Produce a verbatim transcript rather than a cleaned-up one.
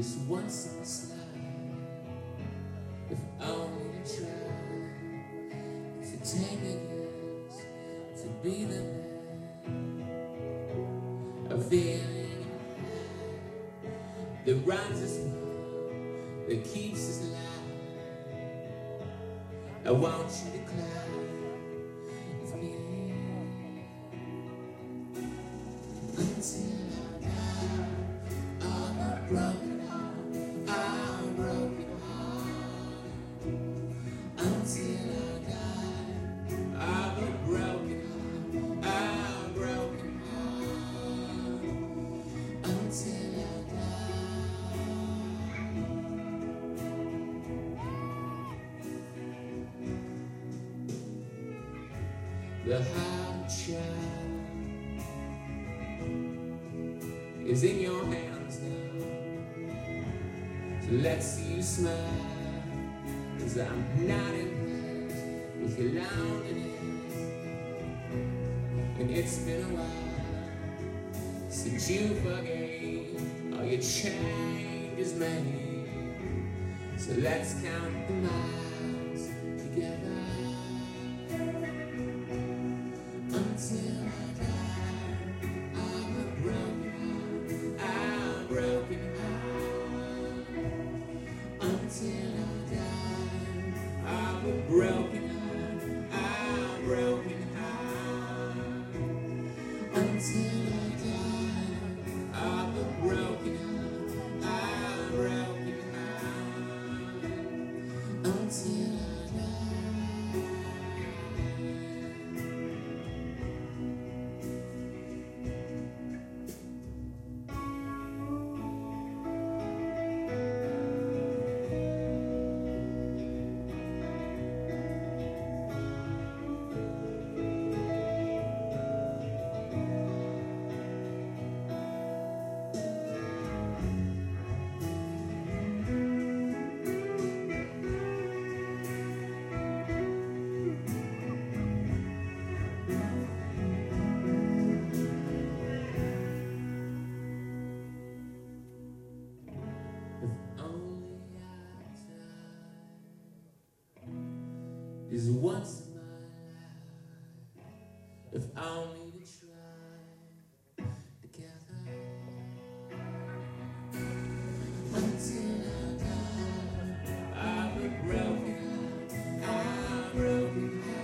This once in this life, if only to try to take the guess, to be the man, a feeling that runs us well, that keeps us alive. I want you to climb with me until I die. I'm a broken heart, I'm a broken heart. Until I die, I'm a broken heart, I'm a broken heart. Until I die. The heart child is in your hands now, so let's see you smile, 'cause I'm not impressed with your loneliness. And it's been a while since you forgave all your changes made, so let's count the miles together. Until I die, I'm a broken heart, I'm a broken heart. Until I die, I'm a broken heart, I'm a broken heart. Until I die, I'm a broken heart, I'm a broken heart. Until I is once in my life, if only to try together. Until I die, I'm a broken heart, I'm a broken heart.